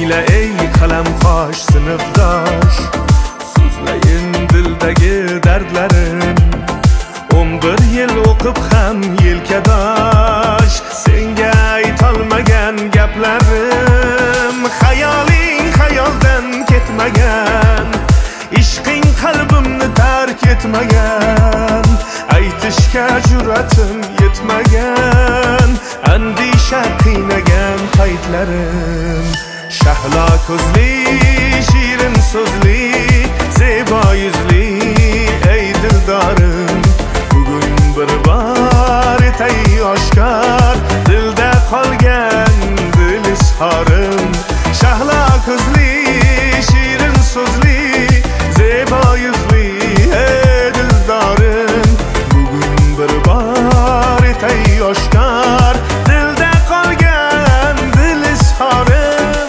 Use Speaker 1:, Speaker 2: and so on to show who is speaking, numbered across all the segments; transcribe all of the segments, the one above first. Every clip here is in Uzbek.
Speaker 1: Eyle ey kalem qosh sinfdosh, so'zlayin dildagi dardlarim. 11 yil o'qib ham yelkadosh, senga aytolmagan gaplarim. Hayoling xayoldan ketmagan, ishqing qalbimni tark etmagan. Aytishga jur'atim yetmagan, andisha qiynagan paytlarim. Shahlo ko'zli, shirin so'zli, zebo yuzli ey dildorim. Bugun bir bor etay oshkor, dilda qolgan dil izhorim. Shahlo ko'zli, shirin so'zli, zebo yuzli ey dildorim. Bugun bir bor etay oshkor, dilda qolgan dil izhorim.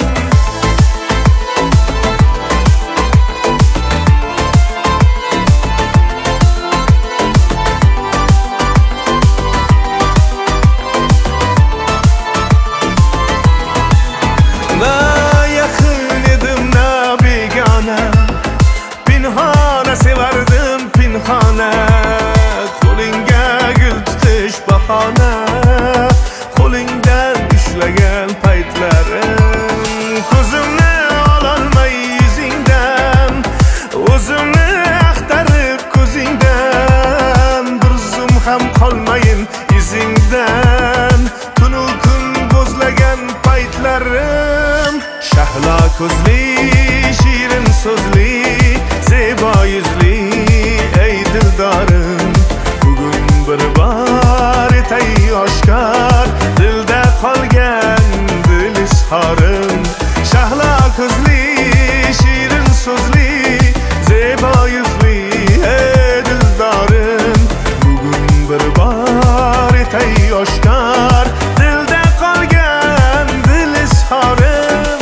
Speaker 1: Na yaqin edim na begona, pinhona sevardim pinhona. Qo'lingga gul tutish bahona, qo'lingdan ushlagan paytlarim. Ko'zimni ololmay yuzingdan, o'zimni axtarib ko'zingdan. Bir zum ham qolmayin izingdan, tunu kun bo'zlagan paytlarim. Shahlo ko'zli, shirin so'zli, zebo yuzli ey dildorim. Bugun bir bor etay oshkor, dilda qolgan dil izhorim. Shahlo ko'zli, shirin so'zli, zebo yuzli ey dildorim. Bugun bir bor etay oshkor, dilda qolgan dil izhorim.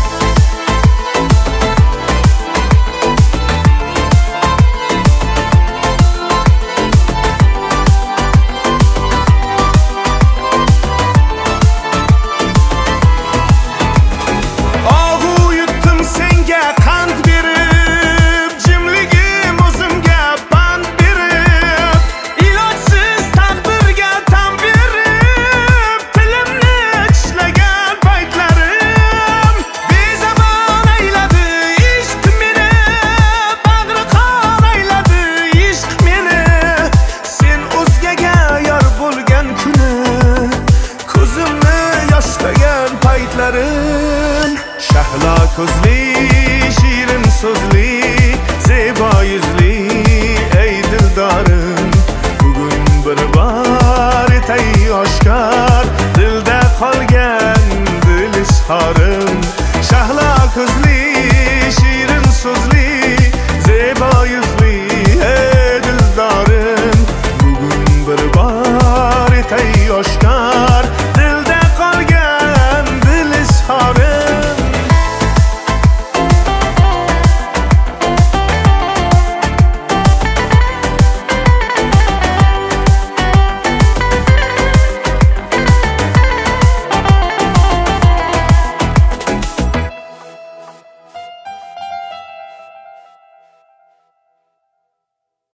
Speaker 1: Shahlo ko'zli, shirin so'zli, zebo yuzli ey dildorim. Bugun bir bor etay oshkor, dilda qolgan dil izhorim.